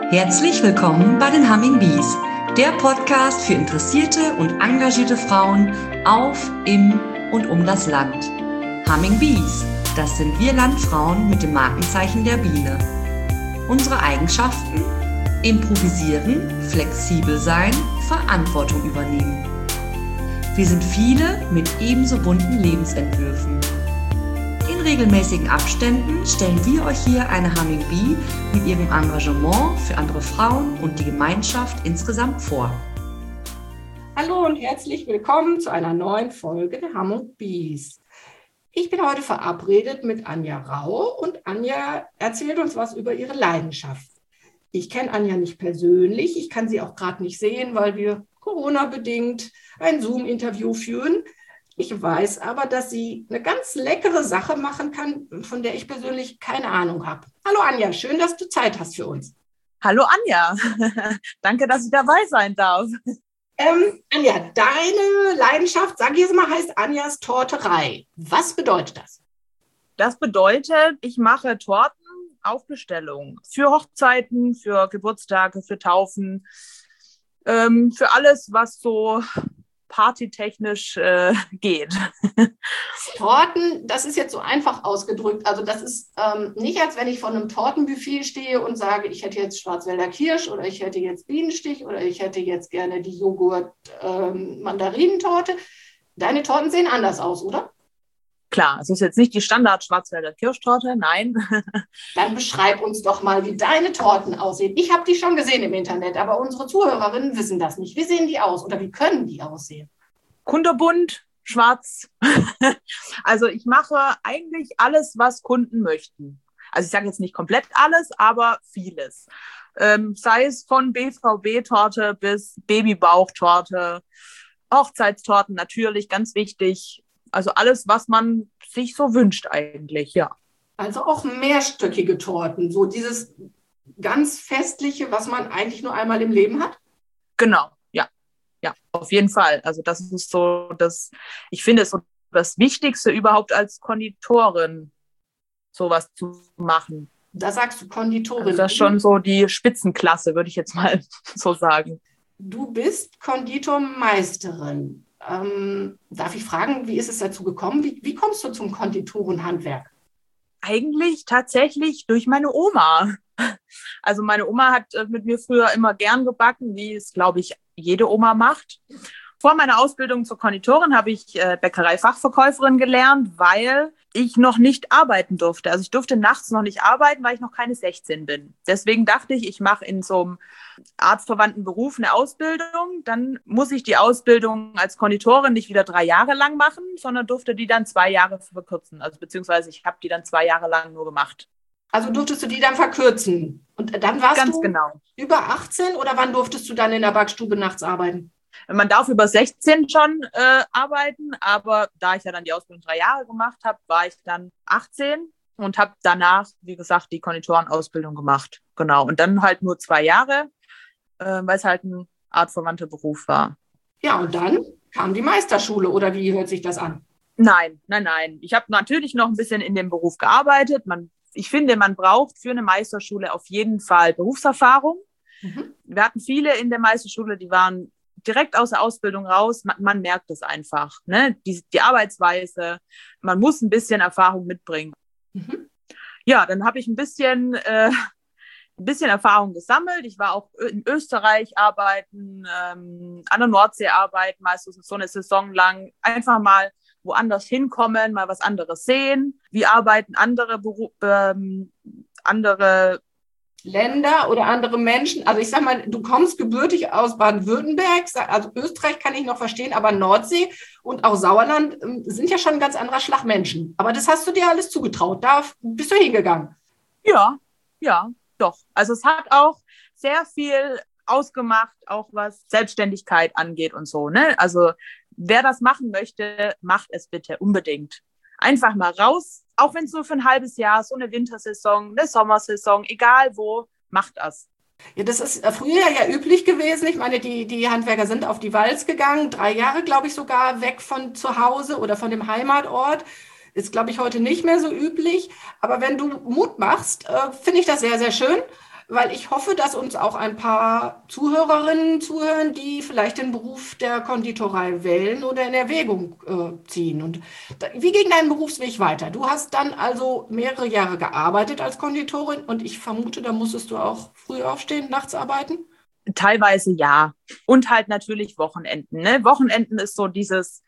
Herzlich willkommen bei den Humming Bees, der Podcast für interessierte und engagierte Frauen auf, im und um das Land. Humming Bees, das sind wir Landfrauen mit dem Markenzeichen der Biene. Unsere Eigenschaften? Improvisieren, flexibel sein, Verantwortung übernehmen. Wir sind viele mit ebenso bunten Lebensentwürfen. In regelmäßigen Abständen stellen wir euch hier eine Humming Bee mit ihrem Engagement für andere Frauen und die Gemeinschaft insgesamt vor. Hallo und herzlich willkommen zu einer neuen Folge der Humming Bees. Ich bin heute verabredet mit Anja Rau und Anja erzählt uns was über ihre Leidenschaft. Ich kenne Anja nicht persönlich, ich kann sie auch gerade nicht sehen, weil wir Corona-bedingt ein Zoom-Interview führen. Ich weiß aber, dass sie eine ganz leckere Sache machen kann, von der ich persönlich keine Ahnung habe. Hallo Anja, schön, dass du Zeit hast für uns. Hallo Anja, danke, dass ich dabei sein darf. Anja, deine Leidenschaft, sag ich jetzt mal, heißt Anjas Torterei. Was bedeutet das? Das bedeutet, ich mache Torten auf Bestellung. Für Hochzeiten, für Geburtstage, für Taufen, für alles, was so partytechnisch geht. Torten, das ist jetzt so einfach ausgedrückt. Also das ist nicht, als wenn ich vor einem Tortenbuffet stehe und sage, ich hätte jetzt Schwarzwälder Kirsch oder ich hätte jetzt Bienenstich oder ich hätte jetzt gerne die Joghurt-Mandarinentorte. Deine Torten sehen anders aus, oder? Klar, es ist jetzt nicht die Standard-Schwarzwälder Kirschtorte, nein. Dann beschreib uns doch mal, wie deine Torten aussehen. Ich habe die schon gesehen im Internet, aber unsere Zuhörerinnen wissen das nicht. Wie sehen die aus oder wie können die aussehen? Kunterbunt, schwarz. Also ich mache eigentlich alles, was Kunden möchten. Also ich sage jetzt nicht komplett alles, aber vieles. Sei es von BVB-Torte bis Babybauchtorte, Hochzeitstorten natürlich, ganz wichtig. Also alles, was man sich so wünscht eigentlich, ja. Also auch mehrstöckige Torten, so dieses ganz Festliche, was man eigentlich nur einmal im Leben hat? Genau, ja, auf jeden Fall. Also das ist so, ich finde es so das Wichtigste überhaupt als Konditorin, sowas zu machen. Da sagst du Konditorin. Also das ist schon so die Spitzenklasse, würde ich jetzt mal so sagen. Du bist Konditormeisterin. Darf ich fragen, wie ist es dazu gekommen? Wie kommst du zum Konditorenhandwerk? Eigentlich tatsächlich durch meine Oma. Also meine Oma hat mit mir früher immer gern gebacken, wie es, glaube ich, jede Oma macht. Vor meiner Ausbildung zur Konditorin habe ich Bäckereifachverkäuferin gelernt, weil ich noch nicht arbeiten durfte. Also ich durfte nachts noch nicht arbeiten, weil ich noch keine 16 bin. Deswegen dachte ich, ich mache in so einem arztverwandten Beruf eine Ausbildung. Dann muss ich die Ausbildung als Konditorin nicht wieder 3 Jahre lang machen, sondern durfte die dann 2 Jahre verkürzen. Also beziehungsweise ich habe die dann 2 Jahre lang nur gemacht. Also durftest du die dann verkürzen? Und dann warst Ganz du genau. Über 18 oder wann durftest du dann in der Backstube nachts arbeiten? Man darf über 16 schon arbeiten, aber da ich ja dann die Ausbildung 3 Jahre gemacht habe, war ich dann 18 und habe danach, wie gesagt, die Konditorenausbildung gemacht. Genau. Und dann halt nur 2 Jahre, weil es halt ein artverwandter Beruf war. Ja, und dann kam die Meisterschule, oder wie hört sich das an? Nein. Ich habe natürlich noch ein bisschen in dem Beruf gearbeitet. Ich finde, man braucht für eine Meisterschule auf jeden Fall Berufserfahrung. Mhm. Wir hatten viele in der Meisterschule, die waren direkt aus der Ausbildung raus, man merkt es einfach, ne? Die Arbeitsweise, man muss ein bisschen Erfahrung mitbringen. Mhm. Ja, dann habe ich ein bisschen Erfahrung gesammelt. Ich war auch in Österreich arbeiten, an der Nordsee arbeiten, meistens so eine Saison lang, einfach mal woanders hinkommen, mal was anderes sehen. Wie arbeiten andere Länder oder andere Menschen, also ich sag mal, du kommst gebürtig aus Baden-Württemberg, also Österreich kann ich noch verstehen, aber Nordsee und auch Sauerland sind ja schon ein ganz anderer Schlag Menschen. Aber das hast du dir alles zugetraut, da bist du hingegangen. Ja, doch. Also es hat auch sehr viel ausgemacht, auch was Selbstständigkeit angeht und so, ne? Also wer das machen möchte, macht es bitte unbedingt. Einfach mal raus, auch wenn es nur für ein halbes Jahr, so eine Wintersaison, eine Sommersaison, egal wo, macht das. Ja, das ist früher ja üblich gewesen. Ich meine, die Handwerker sind auf die Walz gegangen, 3 Jahre, glaube ich, sogar weg von zu Hause oder von dem Heimatort. Ist, glaube ich, heute nicht mehr so üblich. Aber wenn du Mut machst, finde ich das sehr, sehr schön. weil ich hoffe, dass uns auch ein paar Zuhörerinnen zuhören, die vielleicht den Beruf der Konditorei wählen oder in Erwägung ziehen. Und wie ging dein Berufsweg weiter? Du hast dann also mehrere Jahre gearbeitet als Konditorin und ich vermute, da musstest du auch früh aufstehen, nachts arbeiten? Teilweise ja. Und halt natürlich Wochenenden. Ne? Wochenenden ist so dieses,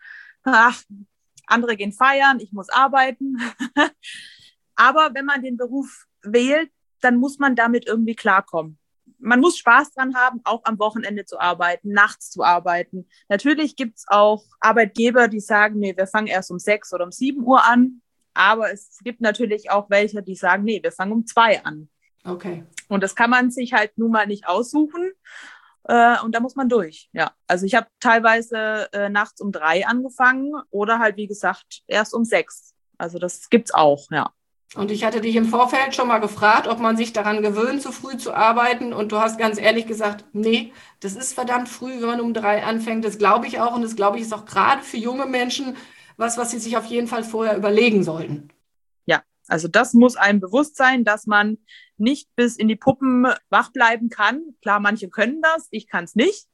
andere gehen feiern, ich muss arbeiten. Aber wenn man den Beruf wählt, dann muss man damit irgendwie klarkommen. Man muss Spaß dran haben, auch am Wochenende zu arbeiten, nachts zu arbeiten. Natürlich gibt es auch Arbeitgeber, die sagen, nee, wir fangen erst um 6 oder um 7 Uhr an. Aber es gibt natürlich auch welche, die sagen, nee, wir fangen um 2 an. Okay. Und das kann man sich halt nun mal nicht aussuchen. Und da muss man durch. Ja, also ich habe teilweise nachts um 3 angefangen oder halt, wie gesagt, erst um 6. Also das gibt's auch, ja. Und ich hatte dich im Vorfeld schon mal gefragt, ob man sich daran gewöhnt, so früh zu arbeiten. Und du hast ganz ehrlich gesagt, nee, das ist verdammt früh, wenn man um 3 anfängt. Das glaube ich auch. Und das glaube ich ist auch gerade für junge Menschen was sie sich auf jeden Fall vorher überlegen sollten. Ja, also das muss einem bewusst sein, dass man nicht bis in die Puppen wach bleiben kann. Klar, manche können das, ich kann es nicht.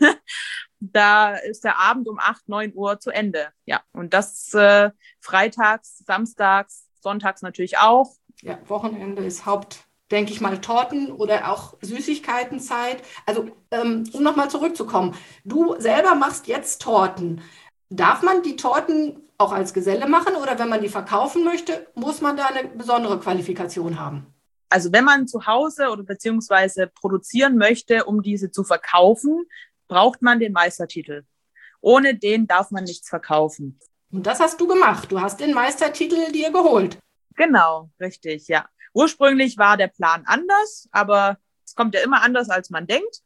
Da ist der Abend um 8, 9 Uhr zu Ende. Ja, und das freitags, samstags, sonntags natürlich auch. Ja, Wochenende ist denke ich mal, Torten oder auch Süßigkeitenzeit. Also, um nochmal zurückzukommen, du selber machst jetzt Torten. Darf man die Torten auch als Geselle machen oder wenn man die verkaufen möchte, muss man da eine besondere Qualifikation haben? Also wenn man zu Hause oder beziehungsweise produzieren möchte, um diese zu verkaufen, braucht man den Meistertitel. Ohne den darf man nichts verkaufen. Und das hast du gemacht. Du hast den Meistertitel dir geholt. Genau, richtig, ja. Ursprünglich war der Plan anders, aber es kommt ja immer anders, als man denkt.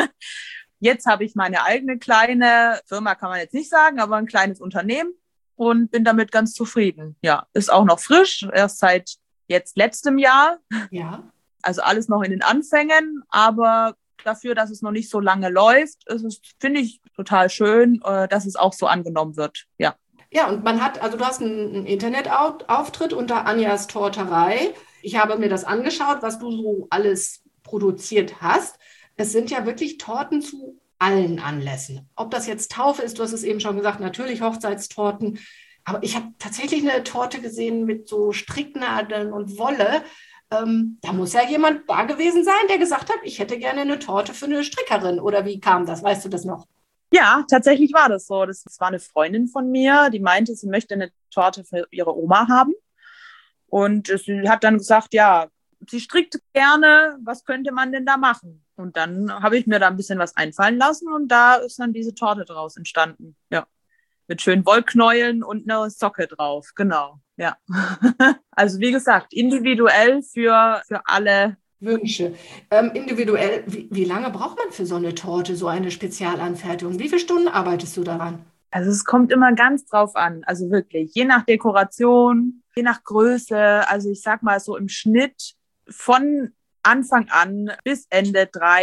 Jetzt habe ich meine eigene kleine Firma, kann man jetzt nicht sagen, aber ein kleines Unternehmen und bin damit ganz zufrieden. Ja, ist auch noch frisch, erst seit jetzt letztem Jahr. Ja. Also alles noch in den Anfängen, aber dafür, dass es noch nicht so lange läuft, finde ich total schön, dass es auch so angenommen wird. Ja. Ja, und du hast einen Internetauftritt unter Anjas Torterei. Ich habe mir das angeschaut, was du so alles produziert hast. Es sind ja wirklich Torten zu allen Anlässen. Ob das jetzt Taufe ist, du hast es eben schon gesagt, natürlich Hochzeitstorten. Aber ich habe tatsächlich eine Torte gesehen mit so Stricknadeln und Wolle. Da muss ja jemand da gewesen sein, der gesagt hat, ich hätte gerne eine Torte für eine Strickerin. Oder wie kam das? Weißt du das noch? Ja, tatsächlich war das so. Das war eine Freundin von mir, die meinte, sie möchte eine Torte für ihre Oma haben. Und sie hat dann gesagt, ja, sie strickt gerne, was könnte man denn da machen? Und dann habe ich mir da ein bisschen was einfallen lassen und da ist dann diese Torte draus entstanden. Ja, mit schönen Wollknäueln und einer Socke drauf, genau, ja. Also wie gesagt, individuell für alle Wünsche. Individuell, wie lange braucht man für so eine Torte, so eine Spezialanfertigung? Wie viele Stunden arbeitest du daran? Also es kommt immer ganz drauf an, also wirklich, je nach Dekoration, je nach Größe, also ich sag mal so im Schnitt von Anfang an bis Ende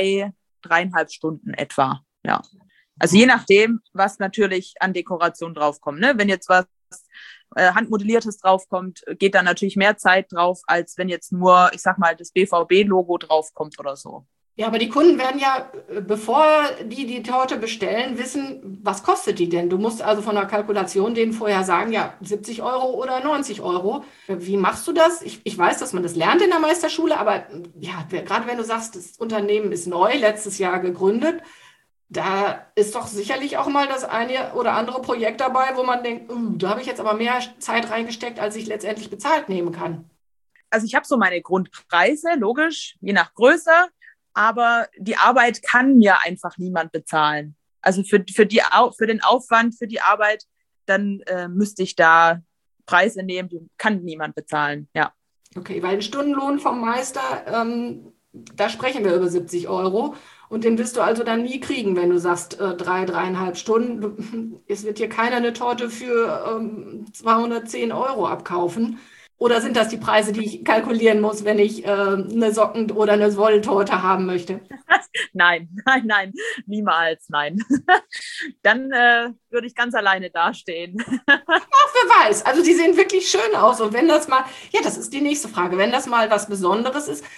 3,5 Stunden etwa, ja. Also je nachdem, was natürlich an Dekoration draufkommt, ne? Wenn jetzt was Handmodelliertes draufkommt, geht da natürlich mehr Zeit drauf, als wenn jetzt nur, ich sag mal, das BVB-Logo draufkommt oder so. Ja, aber die Kunden werden ja, bevor die Torte bestellen, wissen, was kostet die denn? Du musst also von der Kalkulation denen vorher sagen, ja, 70 € oder 90 €. Wie machst du das? Ich weiß, dass man das lernt in der Meisterschule, aber ja, gerade wenn du sagst, das Unternehmen ist neu, letztes Jahr gegründet, da ist doch sicherlich auch mal das eine oder andere Projekt dabei, wo man denkt, da habe ich jetzt aber mehr Zeit reingesteckt, als ich letztendlich bezahlt nehmen kann. Also ich habe so meine Grundpreise, logisch, je nach Größe. Aber die Arbeit kann mir einfach niemand bezahlen. Also für den Aufwand, für die Arbeit, dann müsste ich da Preise nehmen, die kann niemand bezahlen, ja. Okay, weil ein Stundenlohn vom Meister, da sprechen wir über 70 € und den wirst du also dann nie kriegen, wenn du sagst 3,5 Stunden. Es wird hier keiner eine Torte für 210 € abkaufen. Oder sind das die Preise, die ich kalkulieren muss, wenn ich eine Socken- oder eine Wolltorte haben möchte? Nein, niemals, nein. Dann würde ich ganz alleine dastehen. Ach, wer weiß. Also die sehen wirklich schön aus. Und wenn das mal, ja, das ist die nächste Frage, wenn das mal was Besonderes ist,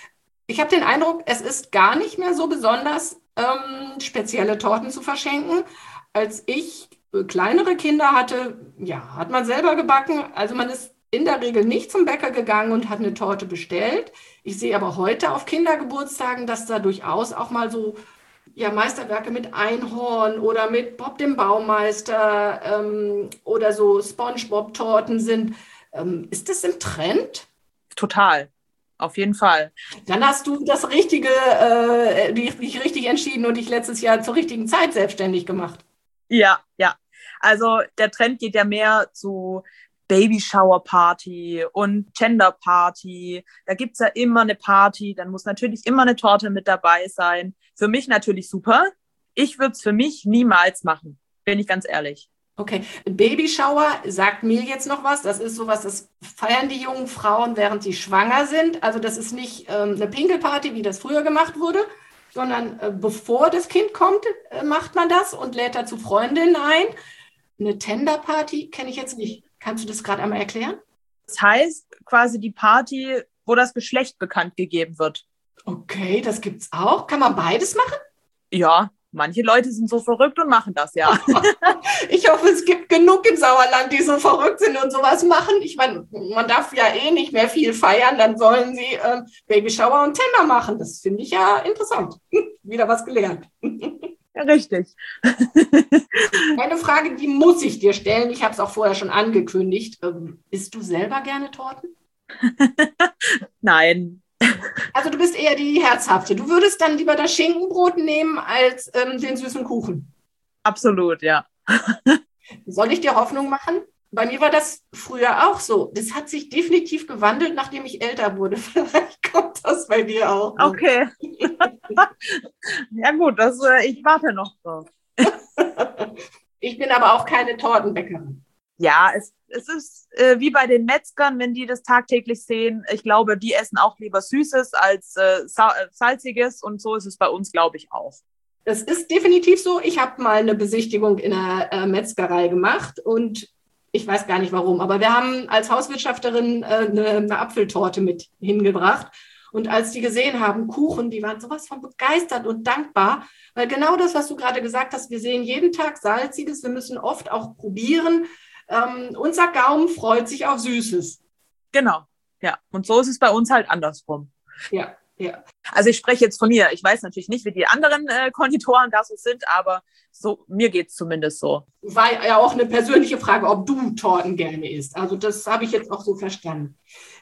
Ich habe den Eindruck, es ist gar nicht mehr so besonders, spezielle Torten zu verschenken. Als ich kleinere Kinder hatte, ja, hat man selber gebacken. Also man ist in der Regel nicht zum Bäcker gegangen und hat eine Torte bestellt. Ich sehe aber heute auf Kindergeburtstagen, dass da durchaus auch mal so ja, Meisterwerke mit Einhorn oder mit Bob dem Baumeister oder so SpongeBob-Torten sind. Ist das im Trend? Total, auf jeden Fall. Dann hast du das Richtige, dich richtig entschieden und dich letztes Jahr zur richtigen Zeit selbstständig gemacht. Ja, ja. Also der Trend geht ja mehr zu Babyshower-Party und Gender-Party. Da gibt es ja immer eine Party, dann muss natürlich immer eine Torte mit dabei sein. Für mich natürlich super. Ich würde es für mich niemals machen, bin ich ganz ehrlich. Okay, Babyshower sagt mir jetzt noch was. Das ist sowas, das feiern die jungen Frauen, während sie schwanger sind. Also das ist nicht eine Pinkelparty, wie das früher gemacht wurde, sondern bevor das Kind kommt, macht man das und lädt dazu Freundinnen ein. Eine Tenderparty kenne ich jetzt nicht. Kannst du das gerade einmal erklären? Das heißt quasi die Party, wo das Geschlecht bekannt gegeben wird. Okay, das gibt's auch. Kann man beides machen? Ja, manche Leute sind so verrückt und machen das, ja. Ich hoffe, es gibt genug im Sauerland, die so verrückt sind und sowas machen. Ich meine, man darf ja eh nicht mehr viel feiern, dann sollen sie Babyshower und Tender machen. Das finde ich ja interessant. Wieder was gelernt. Ja, richtig. Eine Frage, die muss ich dir stellen. Ich habe es auch vorher schon angekündigt. Isst du selber gerne Torten? Nein. Also du bist eher die Herzhafte. Du würdest dann lieber das Schinkenbrot nehmen als den süßen Kuchen. Absolut, ja. Soll ich dir Hoffnung machen? Bei mir war das früher auch so. Das hat sich definitiv gewandelt, nachdem ich älter wurde. Vielleicht kommt das bei dir auch. Okay. Ja gut, ich warte noch drauf. Ich bin aber auch keine Tortenbäckerin. Ja, es ist wie bei den Metzgern, wenn die das tagtäglich sehen. Ich glaube, die essen auch lieber Süßes als Salziges und so ist es bei uns, glaube ich, auch. Das ist definitiv so. Ich habe mal eine Besichtigung in einer Metzgerei gemacht und ich weiß gar nicht warum, aber wir haben als Hauswirtschafterin eine Apfeltorte mit hingebracht. Und als die gesehen haben, Kuchen, die waren sowas von begeistert und dankbar, weil genau das, was du gerade gesagt hast, wir sehen jeden Tag Salziges, wir müssen oft auch probieren. Unser Gaumen freut sich auf Süßes. Genau, ja. Und so ist es bei uns halt andersrum. Ja, ja. Also ich spreche jetzt von mir. Ich weiß natürlich nicht, wie die anderen Konditoren da so sind, aber so, mir geht es zumindest so. War ja auch eine persönliche Frage, ob du Torten gerne isst. Also das habe ich jetzt auch so verstanden.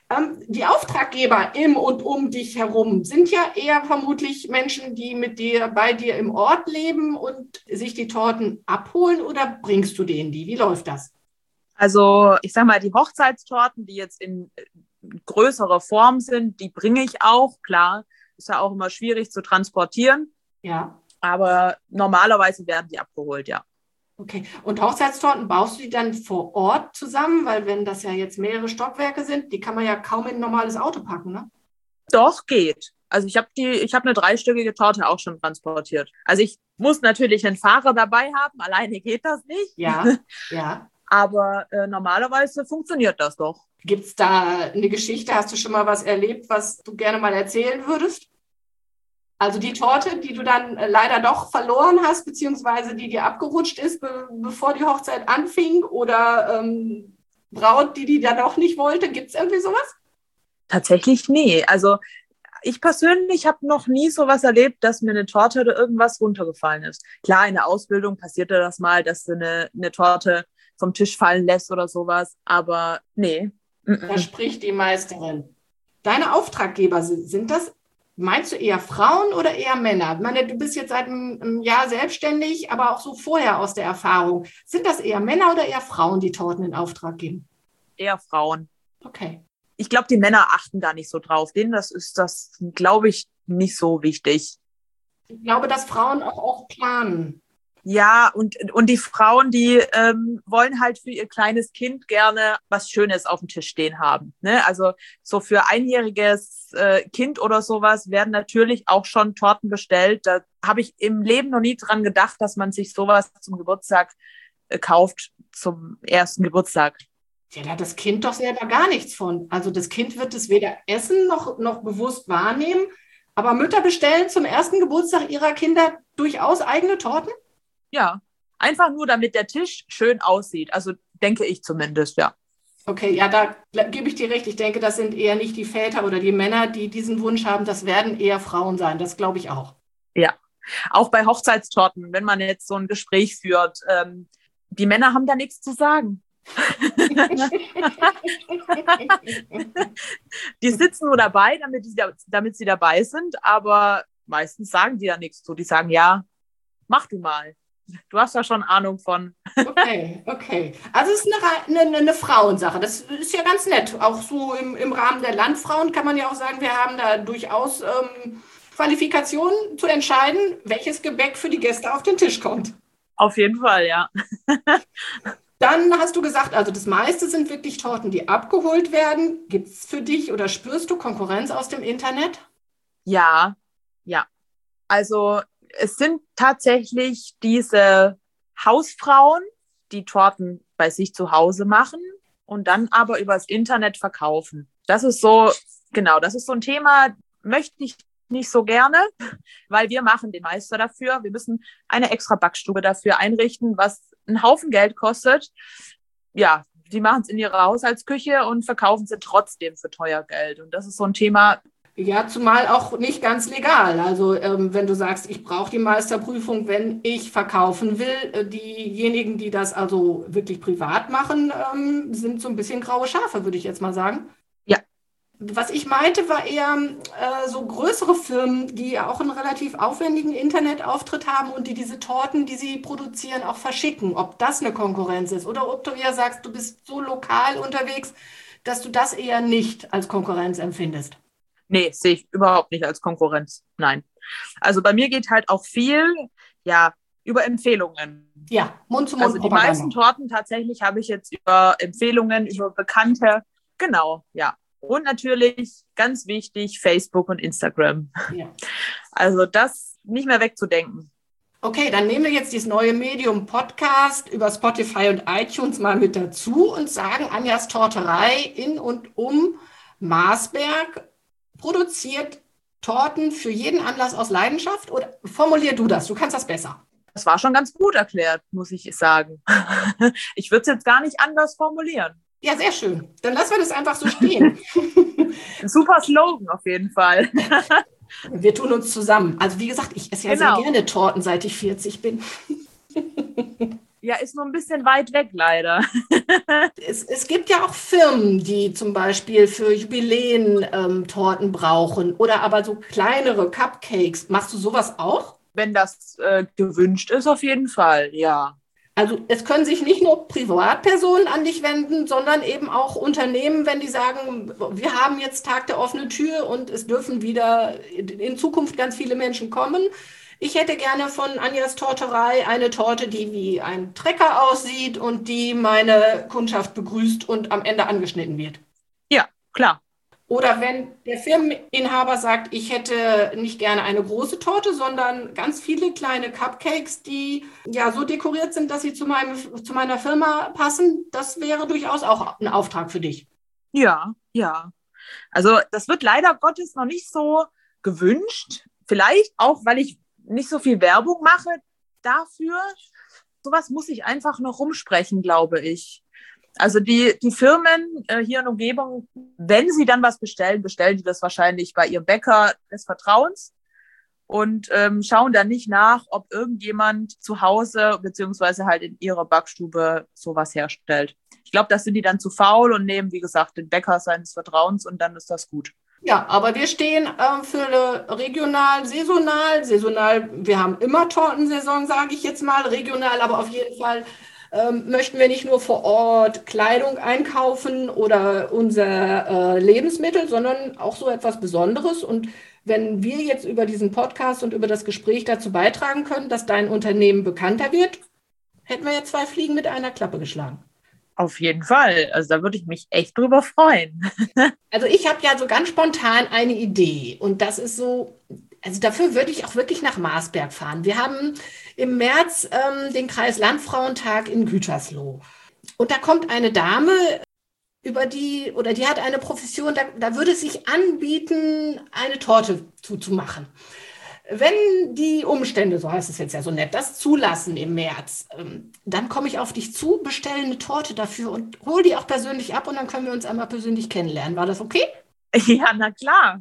Die Auftraggeber im und um dich herum sind ja eher vermutlich Menschen, die bei dir im Ort leben und sich die Torten abholen, oder bringst du denen die? Wie läuft das? Also ich sage mal, die Hochzeitstorten, die jetzt in größerer Form sind, die bringe ich auch. Klar, ist ja auch immer schwierig zu transportieren. Ja. Aber normalerweise werden die abgeholt, ja. Okay. Und Hochzeitstorten, baust du die dann vor Ort zusammen? Weil wenn das ja jetzt mehrere Stockwerke sind, die kann man ja kaum in ein normales Auto packen, ne? Doch, geht. Also ich habe eine 3-stöckige Torte auch schon transportiert. Also ich muss natürlich einen Fahrer dabei haben, alleine geht das nicht. Ja, ja. Aber normalerweise funktioniert das doch. Gibt es da eine Geschichte? Hast du schon mal was erlebt, was du gerne mal erzählen würdest? Also die Torte, die du dann leider doch verloren hast, beziehungsweise die dir abgerutscht ist, bevor die Hochzeit anfing, oder Braut, die dann auch nicht wollte. Gibt es irgendwie sowas? Tatsächlich nee. Also ich persönlich habe noch nie sowas erlebt, dass mir eine Torte oder irgendwas runtergefallen ist. Klar, in der Ausbildung passierte das mal, dass du eine Torte vom Tisch fallen lässt oder sowas, aber nee. Da spricht die Meisterin. Deine Auftraggeber, sind das, meinst du eher Frauen oder eher Männer? Ich meine, du bist jetzt seit einem Jahr selbstständig, aber auch so vorher aus der Erfahrung. Sind das eher Männer oder eher Frauen, die Torten in Auftrag geben? Eher Frauen. Okay. Ich glaube, die Männer achten da nicht so drauf. Denen ist das, glaube ich, nicht so wichtig. Ich glaube, dass Frauen auch planen. Ja, und die Frauen, die wollen halt für ihr kleines Kind gerne was Schönes auf dem Tisch stehen haben. Ne? Also so für einjähriges Kind oder sowas werden natürlich auch schon Torten bestellt. Da habe ich im Leben noch nie dran gedacht, dass man sich sowas zum Geburtstag kauft, zum ersten Geburtstag. Ja, da hat das Kind doch selber gar nichts von. Also das Kind wird es weder essen noch bewusst wahrnehmen. Aber Mütter bestellen zum ersten Geburtstag ihrer Kinder durchaus eigene Torten? Ja, einfach nur, damit der Tisch schön aussieht. Also denke ich zumindest, ja. Okay, ja, da gebe ich dir recht. Ich denke, das sind eher nicht die Väter oder die Männer, die diesen Wunsch haben. Das werden eher Frauen sein. Das glaube ich auch. Ja, auch bei Hochzeitstorten, wenn man jetzt so ein Gespräch führt, die Männer haben da nichts zu sagen. Die sitzen nur dabei, damit sie dabei sind, aber meistens sagen die da nichts zu. Die sagen, ja, mach du mal. Du hast ja schon Ahnung von. Okay. Also es ist eine Frauensache. Das ist ja ganz nett. Auch so im Rahmen der Landfrauen kann man ja auch sagen, wir haben da durchaus Qualifikationen zu entscheiden, welches Gebäck für die Gäste auf den Tisch kommt. Auf jeden Fall, ja. Dann hast du gesagt, also das meiste sind wirklich Torten, die abgeholt werden. Gibt es für dich oder spürst du Konkurrenz aus dem Internet? Ja. Also es sind tatsächlich diese Hausfrauen, die Torten bei sich zu Hause machen und dann aber übers Internet verkaufen. Das ist so ein Thema, möchte ich nicht so gerne, weil wir machen den Meister dafür. Wir müssen eine extra Backstube dafür einrichten, was einen Haufen Geld kostet. Ja, die machen es in ihrer Haushaltsküche und verkaufen sie trotzdem für teuer Geld. Und das ist so ein Thema. Ja, zumal auch nicht ganz legal. Also wenn du sagst, ich brauche die Meisterprüfung, wenn ich verkaufen will, diejenigen, die das also wirklich privat machen, sind so ein bisschen graue Schafe, würde ich jetzt mal sagen. Ja. Was ich meinte, war eher so größere Firmen, die auch einen relativ aufwendigen Internetauftritt haben und die diese Torten, die sie produzieren, auch verschicken. Ob das eine Konkurrenz ist oder ob du eher sagst, du bist so lokal unterwegs, dass du das eher nicht als Konkurrenz empfindest. Nee, sehe ich überhaupt nicht als Konkurrenz. Nein. Also bei mir geht halt auch viel, über Empfehlungen. Ja, Mund-zu-Mund. Also die meisten Torten tatsächlich habe ich jetzt über Empfehlungen, über Bekannte. Genau, ja. Und natürlich, ganz wichtig, Facebook und Instagram. Ja. Also das nicht mehr wegzudenken. Okay, dann nehmen wir jetzt dieses neue Medium Podcast über Spotify und iTunes mal mit dazu und sagen, Anjas Torterei in und um Marsberg produziert Torten für jeden Anlass aus Leidenschaft? Oder formulier du das? Du kannst das besser. Das war schon ganz gut erklärt, muss ich sagen. Ich würde es jetzt gar nicht anders formulieren. Ja, sehr schön. Dann lassen wir das einfach so stehen. Super Slogan auf jeden Fall. Wir tun uns zusammen. Also wie gesagt, ich esse ja sehr gerne Torten, seit ich 40 bin. Ja, ist nur ein bisschen weit weg, leider. Es gibt ja auch Firmen, die zum Beispiel für Jubiläen Torten brauchen oder aber so kleinere Cupcakes. Machst du sowas auch? Wenn das gewünscht ist, auf jeden Fall, ja. Also es können sich nicht nur Privatpersonen an dich wenden, sondern eben auch Unternehmen, wenn die sagen, wir haben jetzt Tag der offenen Tür und es dürfen wieder in Zukunft ganz viele Menschen kommen. Ich hätte gerne von Anjas Torterei eine Torte, die wie ein Trecker aussieht und die meine Kundschaft begrüßt und am Ende angeschnitten wird. Ja, klar. Oder wenn der Firmeninhaber sagt, ich hätte nicht gerne eine große Torte, sondern ganz viele kleine Cupcakes, die ja so dekoriert sind, dass sie zu meiner Firma passen, das wäre durchaus auch ein Auftrag für dich. Ja. Also das wird leider Gottes noch nicht so gewünscht. Vielleicht auch, weil ich nicht so viel Werbung mache dafür. Sowas muss ich einfach noch rumsprechen, glaube ich. Also die Firmen hier in der Umgebung, wenn sie dann was bestellen die das wahrscheinlich bei ihrem Bäcker des Vertrauens und schauen dann nicht nach, ob irgendjemand zu Hause beziehungsweise halt in ihrer Backstube sowas herstellt. Ich glaube, das sind die dann zu faul und nehmen, wie gesagt, den Bäcker seines Vertrauens und dann ist das gut. Ja, aber wir stehen für regional, saisonal. Wir haben immer Tortensaison, sage ich jetzt mal, regional, aber auf jeden Fall möchten wir nicht nur vor Ort Kleidung einkaufen oder unser Lebensmittel, sondern auch so etwas Besonderes. Und wenn wir jetzt über diesen Podcast und über das Gespräch dazu beitragen können, dass dein Unternehmen bekannter wird, hätten wir jetzt 2 Fliegen mit einer Klappe geschlagen. Auf jeden Fall. Also da würde ich mich echt drüber freuen. Also ich habe ja so ganz spontan eine Idee und das ist so, also dafür würde ich auch wirklich nach Marsberg fahren. Wir haben im März den Kreis Landfrauentag in Gütersloh und da kommt eine Dame, die hat eine Profession, da würde es sich anbieten, eine Torte zuzumachen. Wenn die Umstände, so heißt es jetzt ja so nett, das zulassen im März, dann komme ich auf dich zu, bestelle eine Torte dafür und hol die auch persönlich ab und dann können wir uns einmal persönlich kennenlernen. War das okay? Ja, na klar.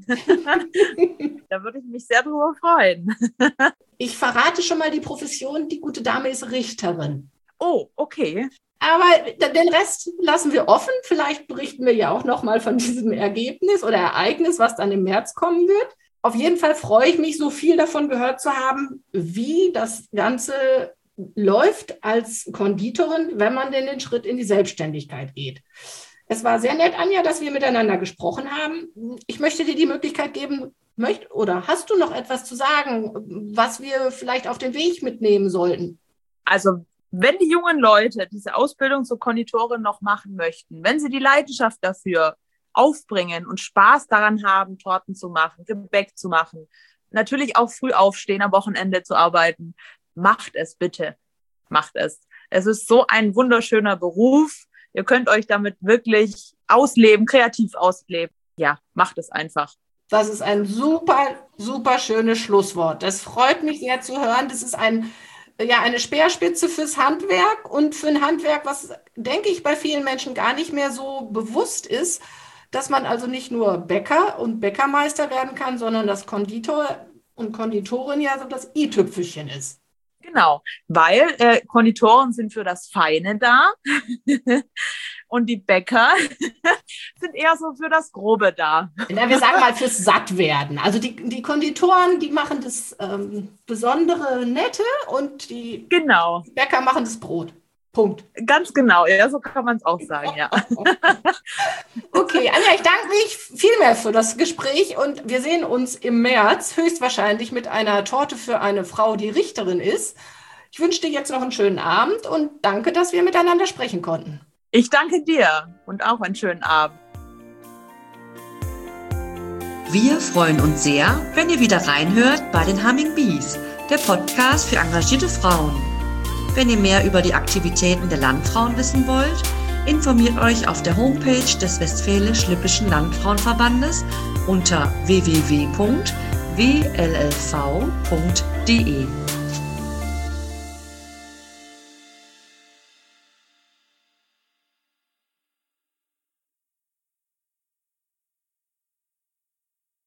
Da würde ich mich sehr drüber freuen. Ich verrate schon mal die Profession, die gute Dame ist Richterin. Oh, okay. Aber den Rest lassen wir offen. Vielleicht berichten wir ja auch nochmal von diesem Ergebnis oder Ereignis, was dann im März kommen wird. Auf jeden Fall freue ich mich, so viel davon gehört zu haben, wie das Ganze läuft als Konditorin, wenn man denn den Schritt in die Selbstständigkeit geht. Es war sehr nett, Anja, dass wir miteinander gesprochen haben. Ich möchte dir die Möglichkeit geben, hast du noch etwas zu sagen, was wir vielleicht auf den Weg mitnehmen sollten? Also, wenn die jungen Leute diese Ausbildung zur Konditorin noch machen möchten, wenn sie die Leidenschaft dafür aufbringen und Spaß daran haben, Torten zu machen, Gebäck zu machen, natürlich auch früh aufstehen, am Wochenende zu arbeiten, macht es bitte. Macht es. Es ist so ein wunderschöner Beruf. Ihr könnt euch damit wirklich ausleben, kreativ ausleben. Ja, macht es einfach. Das ist ein super, super schönes Schlusswort. Das freut mich sehr zu hören. Das ist eine Speerspitze fürs Handwerk und für ein Handwerk, was, denke ich, bei vielen Menschen gar nicht mehr so bewusst ist, dass man also nicht nur Bäcker und Bäckermeister werden kann, sondern dass Konditor und Konditorin ja so das i-Tüpfelchen ist. Genau, weil Konditoren sind für das Feine da und die Bäcker sind eher so für das Grobe da. Ja, wir sagen mal fürs Sattwerden. Also die Konditoren, die machen das besondere Nette und die Bäcker machen das Brot. Punkt. Ganz genau, ja, so kann man es auch sagen, ja. Okay, Anja, ich danke mich vielmehr für das Gespräch und wir sehen uns im März höchstwahrscheinlich mit einer Torte für eine Frau, die Richterin ist. Ich wünsche dir jetzt noch einen schönen Abend und danke, dass wir miteinander sprechen konnten. Ich danke dir und auch einen schönen Abend. Wir freuen uns sehr, wenn ihr wieder reinhört bei den Humming Bees, der Podcast für engagierte Frauen. Wenn ihr mehr über die Aktivitäten der Landfrauen wissen wollt, informiert euch auf der Homepage des Westfälisch-Lippischen Landfrauenverbandes unter www.wllv.de.